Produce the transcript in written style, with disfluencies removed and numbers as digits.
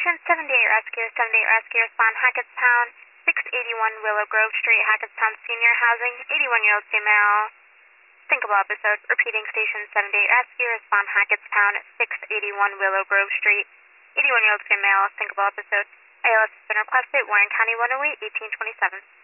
Station 78 Rescue, 78 Rescue, respond Hackettstown, 681 Willow Grove Street, Hackettstown Senior Housing, 81-year-old female, thinkable episode. Repeating, Station 78 Rescue, respond Hackettstown, 681 Willow Grove Street, 81-year-old female, thinkable episode. ALS has been requested, Warren County 108, 1827.